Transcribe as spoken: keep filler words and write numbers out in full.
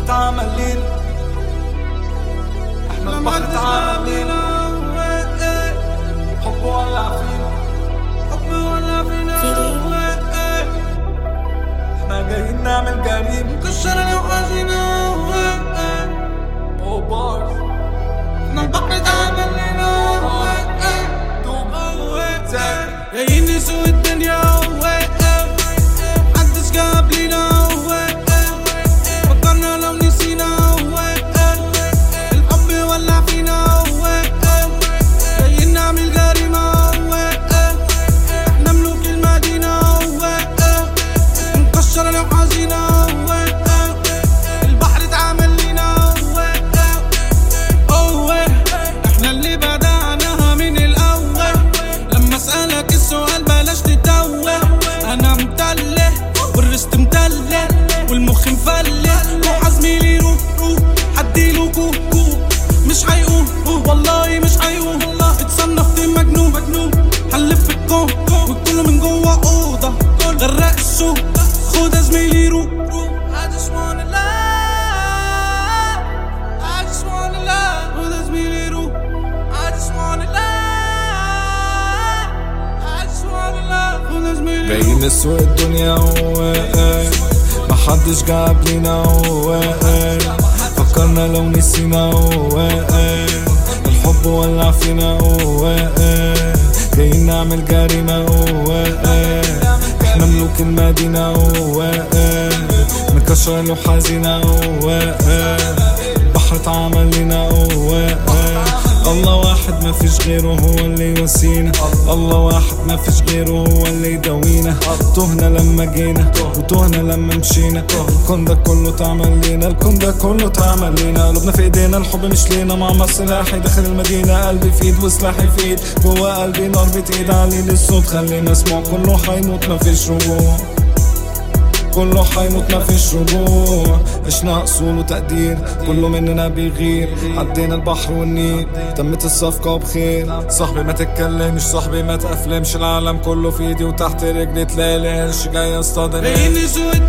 اتعمل لينا، احنا البحر اتعمل لينا، حب ولع فينا، حب ولع فينا، احنا جايين نعمل جريمة نكسر لوحدنا وبارز، احنا البحر اتعمل لينا، جايين نسوق الدنيا محدش جاب لينا، فكرنا لو نسينا الحب ولع فينا، جايين نعمل جريمة احنا ملوك المدينة، نكسر لو حزينة البحر اتعمل لينا، احنا اللي بدأناها من الأول، لما اسألك السؤال بلاش تتوه، انا متله والرست متله والمخ مفله، روح زميلي روح روح حديله كوكو مش هيقوم والله مش هيقوم، اتصنفت مجنون مجنون هنلف الكون وكله من جوه اوضه غرق السوق، خد يا زميلي روح روح I just wanna love I just wanna love، خد يا زميلي روح I just wanna love I just wanna love، خد يا زميلي روح جايين نسوق الدنيا محدش جاب لينا، فكرنا لو نسينا الحب ولع فينا، جايين نعمل جريمة احنا ملوك المدينة، نكسر لو حزينة البحر اتعمل لينا، الله واحد ما فيش غيره هو اللي يواسينا، الله واحد ما فيش غيره هو اللي يداوينا، تهنا لما جينا وتهنا لما مشينا، الكون ده كله تعمل لينا، الكون ده كله تعمل لينا، قلوبنا في ايدينا الحب مش لينا، معمر سلاحي داخل المدينة، قلبي في ايد وسلاحي في ايد، جوا قلبي نار بتقيد علينا الصوت خلينا اسمع، كله حيموت ما فيش رجوع، كله حيموت ما فيش رجوع، عشنا اصول وتقدير كله مننا بيغير، عدينا البحر والنيل تمت الصفقة بخير، صاحبي ما تتكلمش صاحبي ما تقفلمش، العالم كله في ايدي وتحت رجلي تلاقي القرش جاي اصطادم.